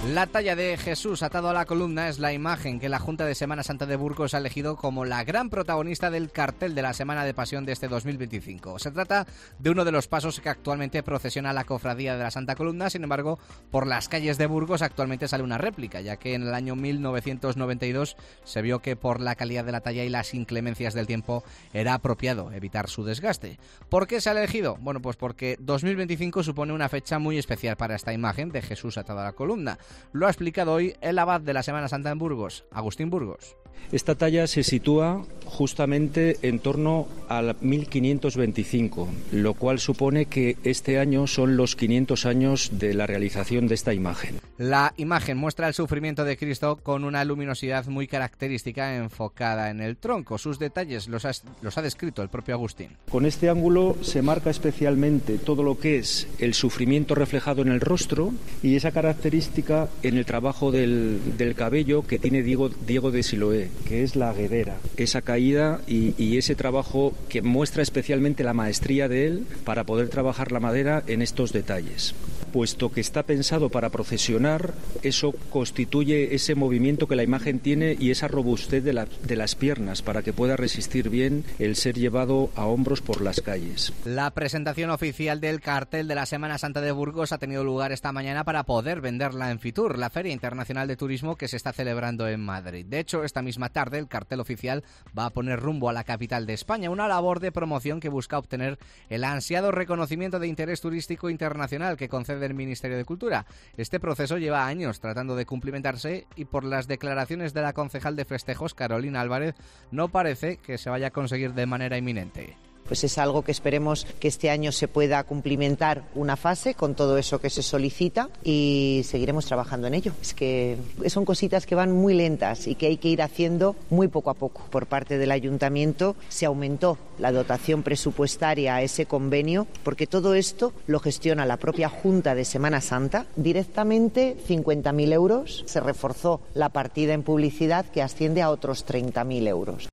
La talla de Jesús atado a la columna es la imagen que la Junta de Semana Santa de Burgos ha elegido como la gran protagonista del cartel de la Semana de Pasión de este 2025. Se trata de uno de los pasos que actualmente procesiona la Cofradía de la Santa Columna. Sin embargo, por las calles de Burgos actualmente sale una réplica, ya que en el año 1992 se vio que por la calidad de la talla y las inclemencias del tiempo era apropiado evitar su desgaste. ¿Por qué se ha elegido? Bueno, pues porque 2025 supone una fecha muy especial para esta imagen de Jesús atado a la columna. Lo ha explicado hoy el abad de la Semana Santa en Burgos, Agustín Burgos. Esta talla se sitúa justamente en torno al 1525, lo cual supone que este año son los 500 años de la realización de esta imagen. La imagen muestra el sufrimiento de Cristo con una luminosidad muy característica enfocada en el tronco. Sus detalles los ha descrito el propio Agustín. Con este ángulo se marca especialmente todo lo que es el sufrimiento reflejado en el rostro y esa característica en el trabajo del cabello que tiene Diego de Siloé, que es la aguedera, esa caída y ese trabajo que muestra especialmente la maestría de él para poder trabajar la madera en estos detalles. Puesto que está pensado para procesionar, eso constituye ese movimiento que la imagen tiene y esa robustez de las piernas para que pueda resistir bien el ser llevado a hombros por las calles. La presentación oficial del cartel de la Semana Santa de Burgos ha tenido lugar esta mañana para poder venderla en Fitur, la Feria Internacional de Turismo que se está celebrando en Madrid. De hecho, esta misma tarde el cartel oficial va a poner rumbo a la capital de España, una labor de promoción que busca obtener el ansiado reconocimiento de interés turístico internacional que concede el Ministerio de Cultura. Este proceso lleva años tratando de cumplimentarse y por las declaraciones de la concejal de festejos, Carolina Álvarez, no parece que se vaya a conseguir de manera inminente. Pues es algo que esperemos que este año se pueda cumplimentar una fase con todo eso que se solicita y seguiremos trabajando en ello. Es que son cositas que van muy lentas y que hay que ir haciendo muy poco a poco. Por parte del Ayuntamiento se aumentó la dotación presupuestaria a ese convenio porque todo esto lo gestiona la propia Junta de Semana Santa. Directamente 50.000 euros. Se reforzó la partida en publicidad que asciende a otros 30.000 euros.